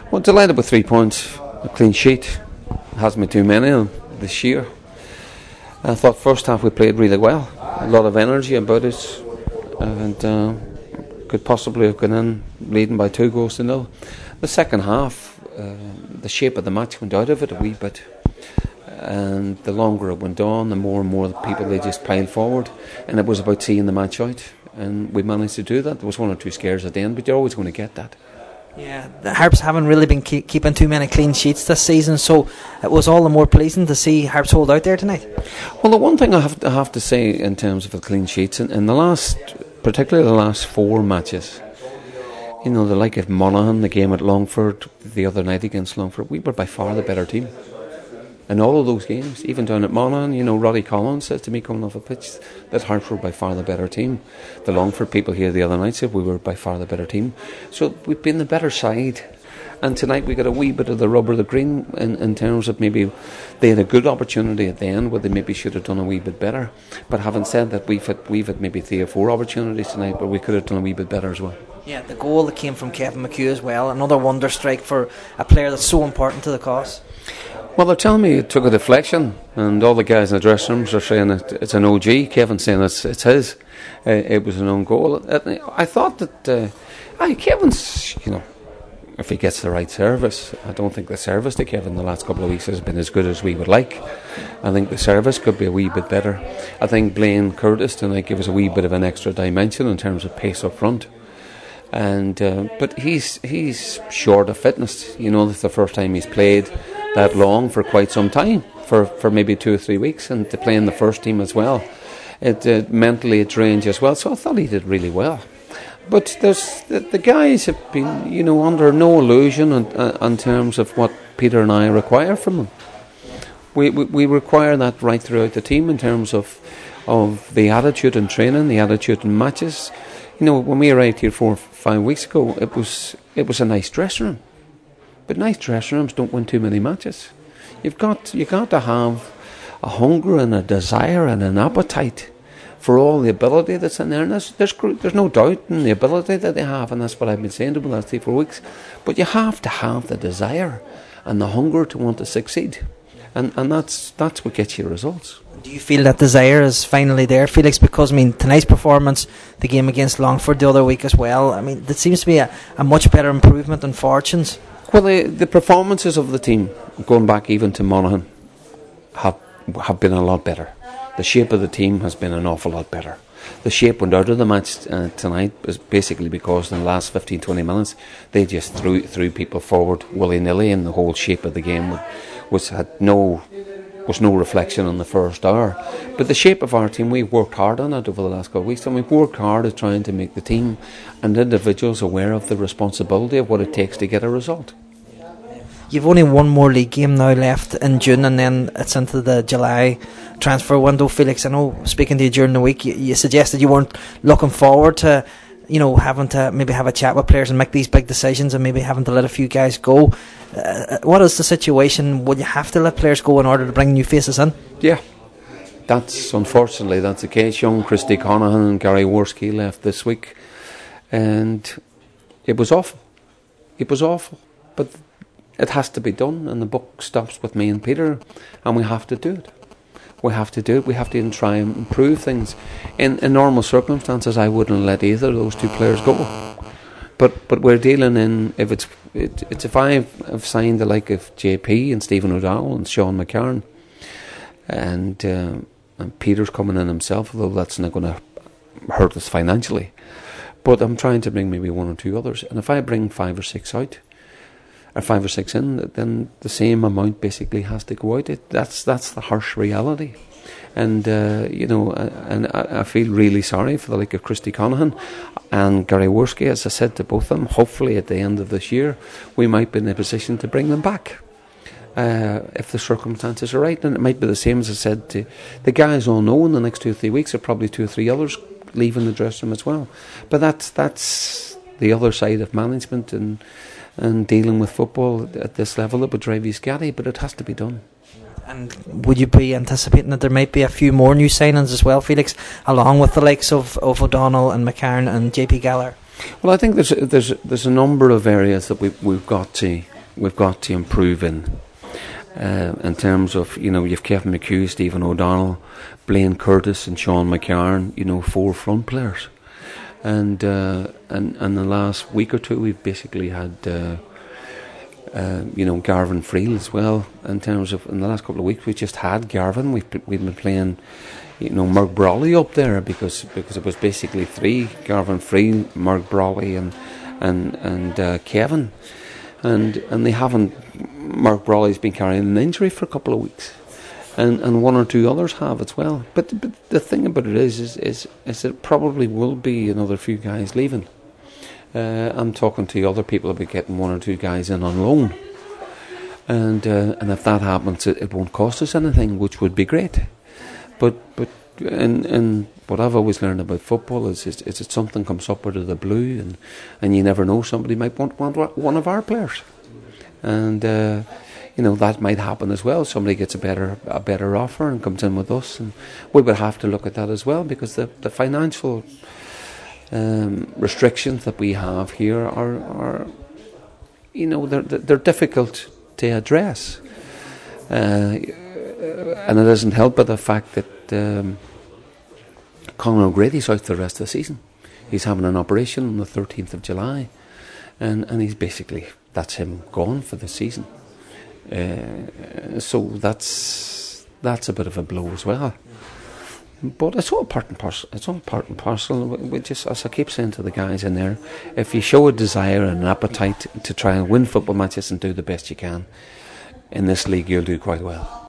Well, delighted with 3 points. A clean sheet. Hasn't been too many of them this year. I thought first half we played really well. A lot of energy about it, and could possibly have gone in leading by 2-0. The second half, the shape of the match went out of it a wee bit, and the longer it went on, the more and more the people, they just piled forward, and it was about seeing the match out, and we managed to do that. There was 1 or 2 scares at the end, but you're always going to get that. Yeah, the Harps haven't really been keeping too many clean sheets this season, so it was all the more pleasing to see Harps hold out there tonight. Well, the one thing I have to say in terms of the clean sheets, in the last, particularly the last 4 matches, you know, the like of Monaghan, the game at Longford, the other night against Longford, we were by far the better team. In all of those games, even down at Monaghan, you know, Roddy Collins says to me coming off a pitch that Hearts were by far the better team. The Longford people here the other night said we were by far the better team. So we've been the better side. And tonight we got a wee bit of the rub of the green in terms of maybe they had a good opportunity at the end where they maybe should have done a wee bit better. But having said that, we've had maybe 3 or 4 opportunities tonight where we could have done a wee bit better as well. Yeah, the goal that came from Kevin McHugh as well, another wonder strike for a player that's so important to the cause. Well, they're telling me it took a deflection, and all the guys in the dressing rooms are saying it's an OG. Kevin's saying it's his. It was an own goal. I thought that Kevin's, you know, if he gets the right service, I don't think the service to Kevin the last couple of weeks has been as good as we would like. I think the service could be a wee bit better. I think Blaine Curtis tonight gave us a wee bit of an extra dimension in terms of pace up front. And but he's short of fitness. You know, it's the first time he's played that long for quite some time, for maybe 2 or 3 weeks, and to play in the first team as well. It mentally it drains you as well. So I thought he did really well. But there's the guys have been, you know, under no illusion in terms of what Peter and I require from them. We require that right throughout the team in terms of the attitude in training, the attitude in matches. You know, when we arrived here 4 or 5 weeks ago, it was a nice dressing room. But nice dressing rooms don't win too many matches. You got to have a hunger and a desire and an appetite for all the ability that's in there. And there's no doubt in the ability that they have, and that's what I've been saying to them the last 3 or 4 weeks. But you have to have the desire and the hunger to want to succeed. And that's what gets you results. Do you feel that desire is finally there, Felix? Because, I mean, tonight's performance, the game against Longford the other week as well, I mean, there seems to be a much better improvement in fortunes. Well, the performances of the team, going back even to Monaghan, have been a lot better. The shape of the team has been an awful lot better. The shape went out of the match tonight is basically because in the last 15-20 minutes they just threw people forward willy-nilly, and the whole shape of the game was no reflection on the first hour. But the shape of our team, we've worked hard on it over the last couple of weeks, and we've worked hard at trying to make the team and individuals aware of the responsibility of what it takes to get a result. You've only one more league game now left in June, and then it's into the July transfer window. Felix, I know speaking to you during the week, you suggested you weren't looking forward to, you know, having to maybe have a chat with players and make these big decisions, and maybe having to let a few guys go. What is the situation? Would you have to let players go in order to bring new faces in? Yeah, unfortunately that's the case. Young Christy Conahan and Gary Worski left this week, and it was awful. But it has to be done, and the buck stops with me and Peter, and we have to do it. We have to even try and improve things. In normal circumstances, I wouldn't let either of those 2 players go. But we're dealing in, if I have signed the like of JP and Stephen O'Donnell and Sean McCarron, and Peter's coming in himself, although that's not going to hurt us financially. But I'm trying to bring maybe 1 or 2 others, and if I bring 5 or 6 out, or 5 or 6 in, then the same amount basically has to go out. That's the harsh reality. And you know, and I feel really sorry for the like of Christy Conahan and Gary Worski. As I said to both of them, hopefully at the end of this year we might be in a position to bring them back if the circumstances are right. And it might be the same as I said to the guys all know in the next 2 or 3 weeks, there are probably 2 or 3 others leaving the dressing room as well. But that's the other side of management and dealing with football at this level. It would drive you scatty, but it has to be done. And would you be anticipating that there might be a few more new signings as well, Felix, along with the likes of O'Donnell and McCarron and JP Gallagher? Well, I think there's a number of areas that we've got to we've got to improve in terms of, you've Kevin McHugh, Stephen O'Donnell, Blaine Curtis and Sean McCarron, 4 front players. And in the last week or two we've basically had Garvin Friel as well. In terms of, in the last couple of weeks we just had Garvin. We've been playing Mark Brawley up there because it was basically 3: Garvin Friel, Mark Brawley and Kevin, and they haven't. Mark Brawley's been carrying an injury for a couple of weeks, and 1 or 2 others have as well. But the thing about it is it probably will be another few guys leaving. I'm talking to other people about getting 1 or 2 guys in on loan, and if that happens, it won't cost us anything, which would be great. But and what I've always learned about football is that something comes up out of the blue, and you never know, somebody might want one of our players, and that might happen as well. Somebody gets a better offer and comes in with us, and we would have to look at that as well, because the financial restrictions that we have here are they're difficult to address, and it isn't helped by the fact that Conor O'Grady's out the rest of the season. He's having an operation on the 13th of July, and he's basically, that's him gone for the season. So that's a bit of a blow as well. But it's all part and parcel. It's all part and parcel. We just, as I keep saying to the guys in there, if you show a desire and an appetite to try and win football matches and do the best you can in this league, you'll do quite well.